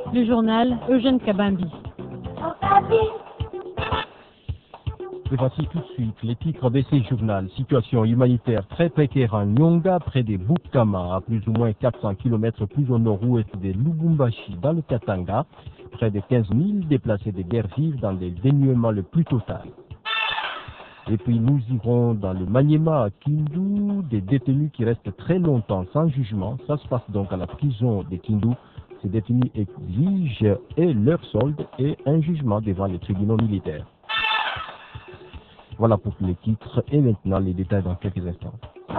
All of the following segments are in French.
Le journal Eugène Kabambi. Et voici tout de suite les titres de ces journaux. Situation humanitaire très précaire en Nyonga, près de Bukama, à plus ou moins 400 km plus au nord-ouest de Lubumbashi, dans le Katanga. Près de 15 000 déplacés de guerre vivent dans le dénuement le plus total. Et puis nous irons dans le Maniema à Kindu, des détenus qui restent très longtemps sans jugement. Ça se passe donc à la prison de Kindu. Ces détenus exigent et leur solde et un jugement devant les tribunaux militaires. Voilà pour les titres et maintenant les détails dans quelques instants.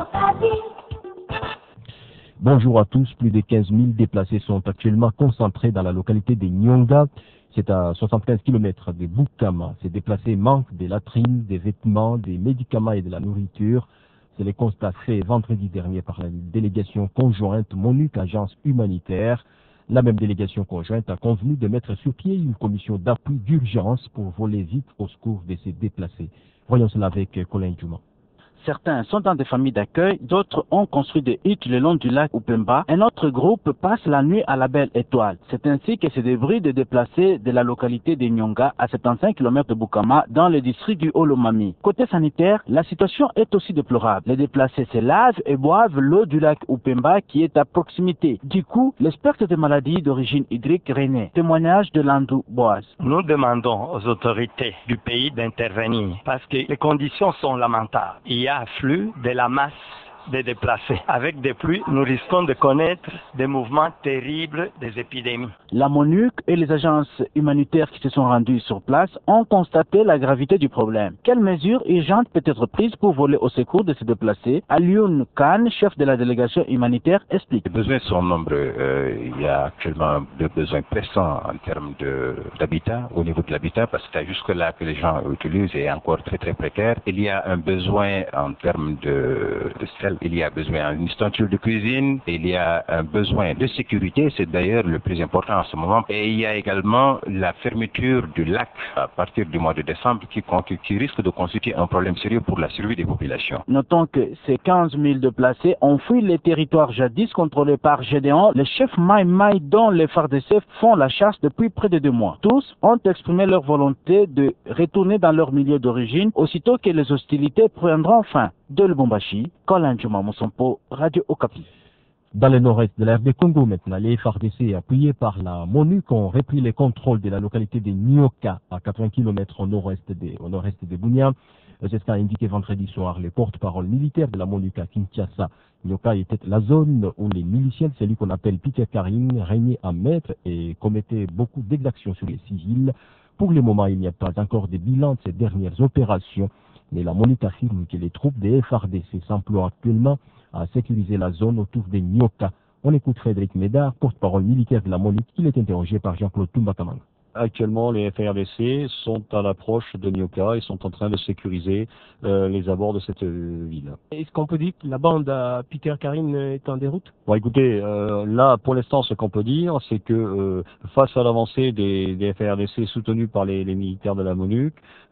Bonjour à tous, plus de 15 000 déplacés sont actuellement concentrés dans la localité de Nyonga. C'est à 75 km de Bukama. Ces déplacés manquent des latrines, des vêtements, des médicaments et de la nourriture. C'est le constat fait vendredi dernier par la délégation conjointe MONUC Agence humanitaire. La même délégation conjointe a convenu de mettre sur pied une commission d'appui d'urgence pour voler vite au secours de ces déplacés. Voyons cela avec Colin Djouma. Certains sont dans des familles d'accueil, d'autres ont construit des huttes le long du lac Upemba. Un autre groupe passe la nuit à la Belle Étoile. C'est ainsi que se débrouillent de déplacer de la localité de Nyonga à 75 km de Bukama dans le district du Olomami. Côté sanitaire, la situation est aussi déplorable. Les déplacés se lavent et boivent l'eau du lac Upemba qui est à proximité. Du coup, le spectre des maladies d'origine hydrique renaît. Témoignage de Landou Boaz. Nous demandons aux autorités du pays d'intervenir parce que les conditions sont lamentables. Il y a afflux de la masse des déplacés. Avec des pluies, nous risquons de connaître des mouvements terribles des épidémies. La MONUC et les agences humanitaires qui se sont rendues sur place ont constaté la gravité du problème. Quelles mesures urgentes peuvent être prises pour voler au secours de ces déplacés? Alioune Khan, chef de la délégation humanitaire, explique. Les besoins sont nombreux. Il y a actuellement des besoins pressants en termes d'habitat, au niveau de l'habitat, parce que jusque-là que les gens utilisent est encore très très précaire. Il y a un besoin en termes de sel. Il y a besoin d'une structure de cuisine, il y a un besoin de sécurité, c'est d'ailleurs le plus important en ce moment. Et il y a également la fermeture du lac à partir du mois de décembre qui risque de constituer un problème sérieux pour la survie des populations. Notons que ces 15 000 déplacés ont fui les territoires jadis contrôlés par Gédéon, les chefs Maï Maï dont les FARDC font la chasse depuis près de 2 mois. Tous ont exprimé leur volonté de retourner dans leur milieu d'origine aussitôt que les hostilités prendront fin. De Lubumbashi, Colin Djouma Moussompo, Radio Okapi. Dans le nord-est de la RD Congo maintenant, les FARDC appuyés par la MONUC ont repris les contrôles de la localité de Nyoka à 80 km au nord-est de Bunia. C'est ce qu'a indiqué vendredi soir le porte-parole militaire de la MONUC à Kinshasa. Nyoka était la zone où les miliciens, celui qu'on appelle Peter Karing, régnaient en maître et commettaient beaucoup d'exactions sur les civils. Pour le moment, il n'y a pas encore de bilan de ces dernières opérations. Mais la MONUC affirme que les troupes des FARDC s'emploient actuellement à sécuriser la zone autour de Nyoka. On écoute Frédéric Médard, porte-parole militaire de la MONUC. Il est interrogé par Jean-Claude Toumbakamang. Actuellement, les FARDC sont à l'approche de Nyoka et sont en train de sécuriser les abords de cette ville. Est-ce qu'on peut dire que la bande à Peter Karim est en déroute? Bon, écoutez, là, pour l'instant, ce qu'on peut dire, c'est que face à l'avancée des FARDC soutenus par les militaires de la MONUC,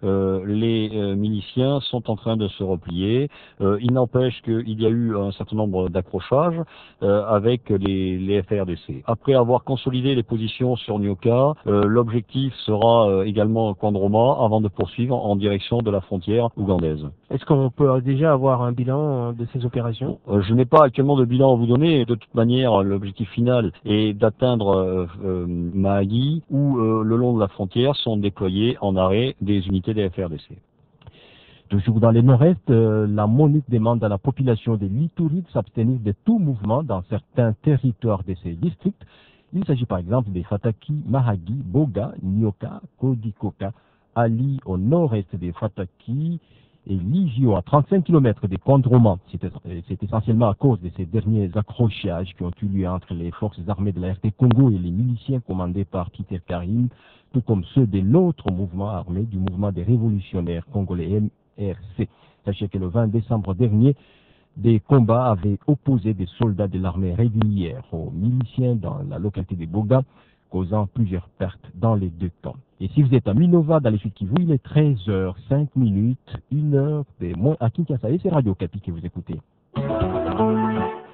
les miliciens sont en train de se replier. Il n'empêche qu'il y a eu un certain nombre d'accrochages avec les FARDC. Après avoir consolidé les positions sur Nyoka, l'objectif sera également Kondroma avant de poursuivre en direction de la frontière ougandaise. Est-ce qu'on peut déjà avoir un bilan de ces opérations? Je n'ai pas actuellement de bilan à vous donner. De toute manière, l'objectif final est d'atteindre Mahagi où le long de la frontière sont déployés en arrêt des unités des FARDC. Toujours dans le nord-est, la MONUC demande à la population de l'Ituri de s'abstenir de tout mouvement dans certains territoires de ces districts. Il s'agit par exemple des Fataki, Mahagi, Boga, Nyoka, Kodikoka, Ali au nord-est des Fataki et Ligio à 35 km des Kondroma. C'est essentiellement à cause de ces derniers accrochages qui ont eu lieu entre les forces armées de la RD Congo et les miliciens commandés par Peter Karim, tout comme ceux de l'autre mouvement armé, du mouvement des révolutionnaires congolais MRC. Sachez que le 20 décembre dernier, des combats avaient opposé des soldats de l'armée régulière aux miliciens dans la localité de Boga, causant plusieurs pertes dans les deux camps. Et si vous êtes à Minova, dans les Sud Kivu, il est 13h05, 1h à Kinshasa, et c'est Radio Okapi que vous écoutez.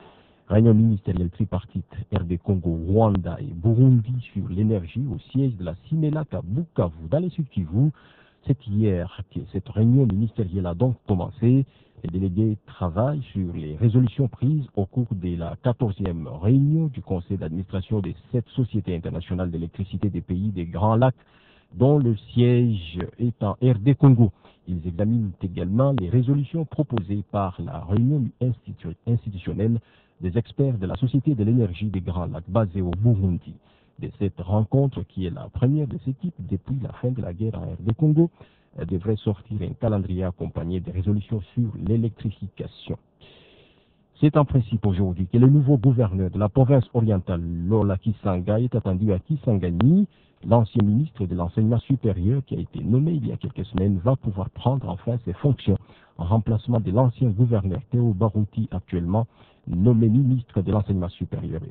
Réunion ministérielle tripartite RD Congo, Rwanda et Burundi sur l'énergie au siège de la CIMELAC à Bukavu, dans les Sud Kivu. C'est hier que cette réunion ministérielle a donc commencé. Les délégués travaillent sur les résolutions prises au cours de la 14e réunion du conseil d'administration des 7 sociétés internationales d'électricité des pays des Grands Lacs, dont le siège est en RD Congo. Ils examinent également les résolutions proposées par la réunion institutionnelle des experts de la Société de l'énergie des Grands Lacs basée au Burundi. De cette rencontre, qui est la première de ce type depuis la fin de la guerre en RD Congo, devrait sortir un calendrier accompagné de résolutions sur l'électrification. C'est en principe aujourd'hui que le nouveau gouverneur de la province orientale, Lola Kisanga, est attendu à Kisangani. L'ancien ministre de l'enseignement supérieur, qui a été nommé il y a quelques semaines, va pouvoir prendre enfin ses fonctions en remplacement de l'ancien gouverneur Théo Barouti, actuellement nommé ministre de l'enseignement supérieur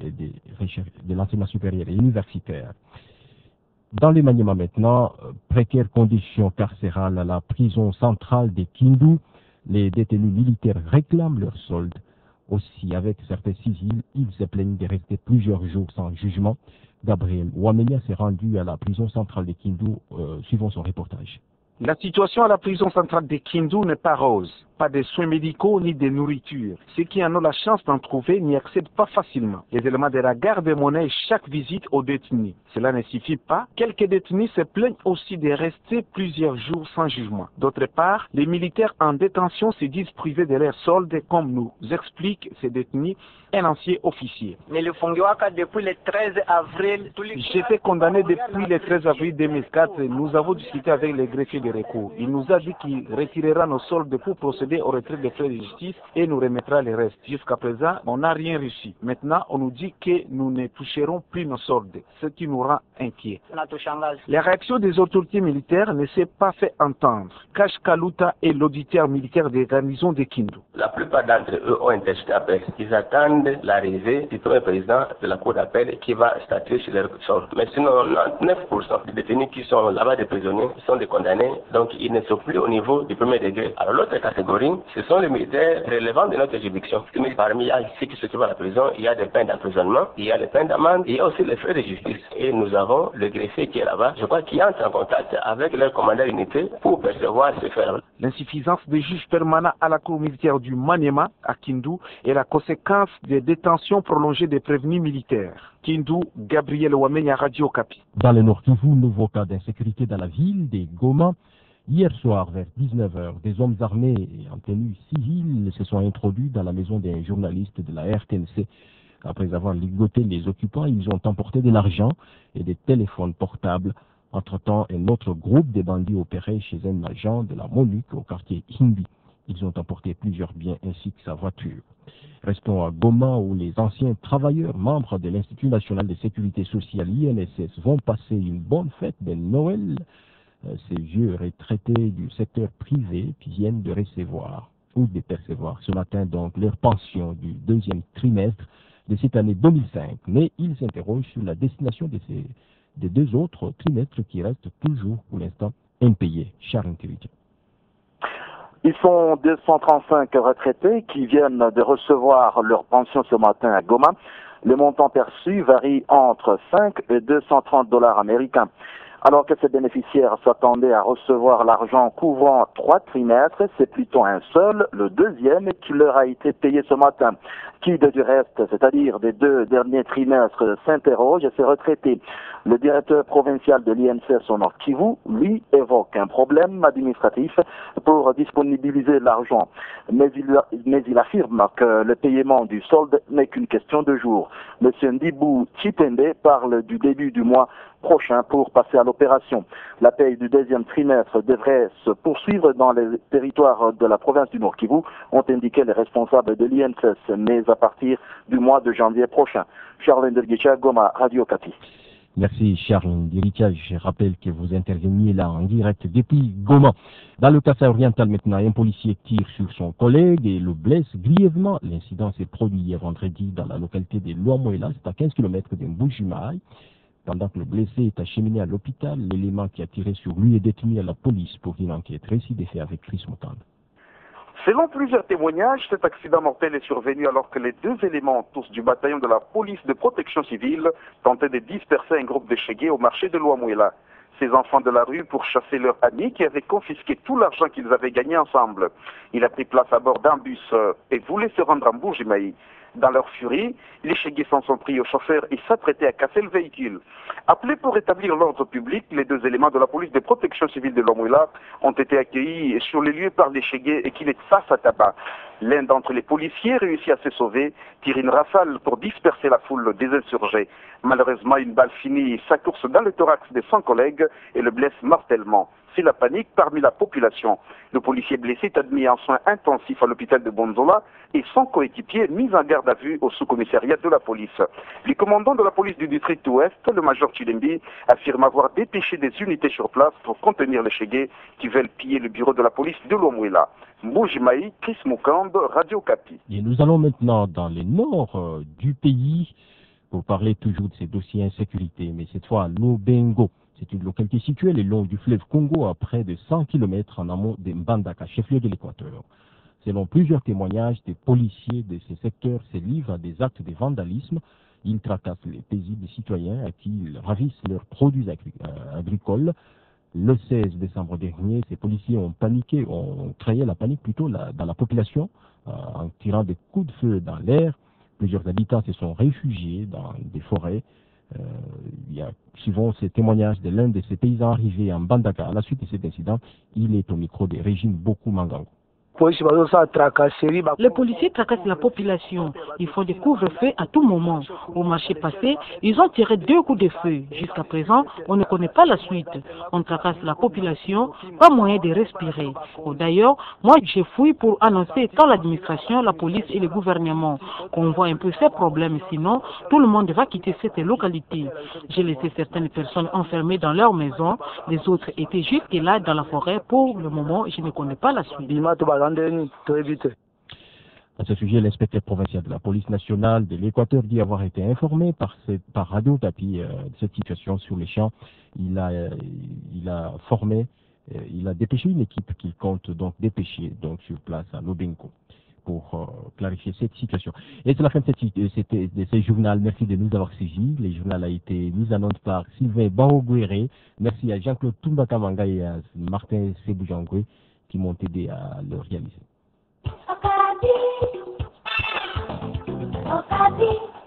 et universitaire. Dans le Maniema maintenant, précaires conditions carcérales à la prison centrale de Kindu, les détenus militaires réclament leur solde. Aussi, avec certains civils, ils se plaignent de rester plusieurs jours sans jugement. Gabriel Ouamenia s'est rendu à la prison centrale de Kindu, suivant son reportage. La situation à la prison centrale de Kindu n'est pas rose. Pas de soins médicaux ni de nourriture. Ceux qui en ont la chance d'en trouver n'y accèdent pas facilement. Les éléments de la garde monnaie chaque visite aux détenus. Cela ne suffit pas. Quelques détenus se plaignent aussi de rester plusieurs jours sans jugement. D'autre part, les militaires en détention se disent privés de leur solde, comme nous explique ces détenus un ancien officier. Depuis le 13 avril. J'étais condamné depuis le 13 avril 2004. Nous avons discuté avec les greffiers de recours. Il nous a dit qu'il retirera nos soldes pour procéder au retrait des frais de justice et nous remettra les restes. Jusqu'à présent, on n'a rien reçu. Maintenant, on nous dit que nous ne toucherons plus nos soldes, ce qui nous rend inquiets. La réaction des autorités militaires ne s'est pas fait entendre. Kash Kaluta est l'auditeur militaire des garnisons de Kindu. La plupart d'entre eux ont un test d'appel. Ils attendent l'arrivée du premier président de la cour d'appel qui va statuer sur leur sort. Mais sinon, 9% des détenus qui sont là-bas, des prisonniers, sont des condamnés, donc ils ne sont plus au niveau du premier degré. Alors l'autre catégorie, ce sont les militaires relevant de notre juridiction. Mais parmi ceux qui se trouvent à la prison, il y a des peines d'emprisonnement, il y a des peines d'amende, il y a aussi les frais de justice. Et nous avons le greffier qui est là-bas, je crois qu'il entre en contact avec leur commandant d'unité pour percevoir ce fait-là. L'insuffisance des juges permanents à la cour militaire du Maniema, à Kindu, est la conséquence des détentions prolongées des prévenus militaires. Kindu, Gabriel Ouamenia, Radio Okapi. Dans le Nord Kivu, nouveau cas d'insécurité dans la ville des Goma. Hier soir, vers 19h, des hommes armés et en tenue civile se sont introduits dans la maison d'un journaliste de la RTNC. Après avoir ligoté les occupants, ils ont emporté de l'argent et des téléphones portables. Entre-temps, un autre groupe de bandits opérait chez un agent de la MONUC au quartier Hindi. Ils ont emporté plusieurs biens ainsi que sa voiture. Restons à Goma où les anciens travailleurs membres de l'Institut national de sécurité sociale INSS vont passer une bonne fête de Noël. Ces vieux retraités du secteur privé qui viennent de recevoir ou de percevoir ce matin donc leur pension du deuxième trimestre de cette année 2005. Mais ils s'interrogent sur la destination des deux autres trimestres qui restent toujours pour l'instant impayés. Charles Ntiritia. Ils sont 235 retraités qui viennent de recevoir leur pension ce matin à Goma. Le montant perçu varie entre 5 et 230 $ américains. Alors que ces bénéficiaires s'attendaient à recevoir l'argent couvrant 3 trimestres, c'est plutôt un seul, le deuxième, qui leur a été payé ce matin. Qui du reste, c'est-à-dire des 2 derniers trimestres, s'interroge et s'est retraité. Le directeur provincial de l'INSS au Nord Kivu, lui, évoque un problème administratif pour disponibiliser l'argent. Mais il affirme que le paiement du solde n'est qu'une question de jours. M. Ndibou Chipende parle du début du mois prochain pour passer à l'opération. La paye du deuxième trimestre devrait se poursuivre dans les territoires de la province du Nord Kivu, ont indiqué les responsables de l'INSS, mais à partir du mois de janvier prochain. Charles Ndergicha, Goma, Radio Okapi. Merci Charles Ndiritia. Je rappelle que vous interveniez là en direct depuis Goma. Dans le Kassai oriental maintenant, un policier tire sur son collègue et le blesse grièvement. L'incident s'est produit hier vendredi dans la localité de Luamoela, c'est à 15 km de Mbujimaï. Pendant que le blessé est acheminé à l'hôpital, l'élément qui a tiré sur lui est détenu à la police pour une enquête. Récit des faits avec Chris Moutane. Selon plusieurs témoignages, cet accident mortel est survenu alors que les deux éléments, tous du bataillon de la police de protection civile, tentaient de disperser un groupe de chégués au marché de Loamouela. Ces enfants de la rue pour chasser leur ami qui avait confisqué tout l'argent qu'ils avaient gagné ensemble. Il a pris place à bord d'un bus et voulait se rendre en Bourg-Jimaï. Dans leur furie, les chégués s'en sont pris au chauffeur et s'apprêtaient à casser le véhicule. Appelés pour rétablir l'ordre public, les deux éléments de la police de protection civile de Loamouela ont été accueillis sur les lieux par les chégués et qu'il est face à tabac. L'un d'entre les policiers réussit à se sauver, tire une rafale pour disperser la foule des insurgés. Malheureusement, une balle finit sa course dans le thorax de son collègue et le blesse mortellement. C'est la panique parmi la population. Le policier blessé est admis en soins intensifs à l'hôpital de Bonzola et son coéquipier mis en garde à vue au sous-commissariat de la police. Le commandant de la police du district ouest, le major Chilembi, affirme avoir dépêché des unités sur place pour contenir les chégués qui veulent piller le bureau de la police de Loamouela. Mboujimaï, Chris Moukand, Radio Kapi. Et nous allons maintenant dans le nord du pays pour parler toujours de ces dossiers insécurité, mais cette fois à Lobengo. C'est une localité située le long du fleuve Congo à près de 100 km en amont de Mbandaka, chef-lieu de l'Équateur. Selon plusieurs témoignages, des policiers de ces secteurs se livrent à des actes de vandalisme. Ils tracassent les paisibles citoyens à qui ils ravissent leurs produits agricoles. Le 16 décembre dernier, ces policiers ont paniqué, ont créé la panique plutôt dans la population en tirant des coups de feu dans l'air. Plusieurs habitants se sont réfugiés dans des forêts. Suivant ces témoignages de l'un de ces paysans arrivés en Mbandaka à la suite de cet incident, il est au micro de Régine Boku Mangango. Les policiers tracassent la population. Ils font des couvre-feux à tout moment. Au marché passé, ils ont tiré 2 coups de feu. Jusqu'à présent, on ne connaît pas la suite. On tracasse la population, pas moyen de respirer. D'ailleurs, moi, je fouille pour annoncer tant l'administration, la police et le gouvernement qu'on voit un peu ces problèmes. Sinon, tout le monde va quitter cette localité. J'ai laissé certaines personnes enfermées dans leur maison. Les autres étaient jusque là dans la forêt. Pour le moment, je ne connais pas la suite. À ce sujet, l'inspecteur provincial de la police nationale de l'Équateur dit avoir été informé par Radio Kapi de cette situation sur les champs. Il a dépêché une équipe qu'il compte donc dépêcher sur place à Lobengo pour clarifier cette situation. Et c'est la fin de ce journal. Merci de nous avoir suivis. Le journal a été mis en onde par Sylvain Baoguéré. Merci à Jean-Claude Toumbakamanga et à Martin Seboujangwe qui m'ont aidé à le réaliser.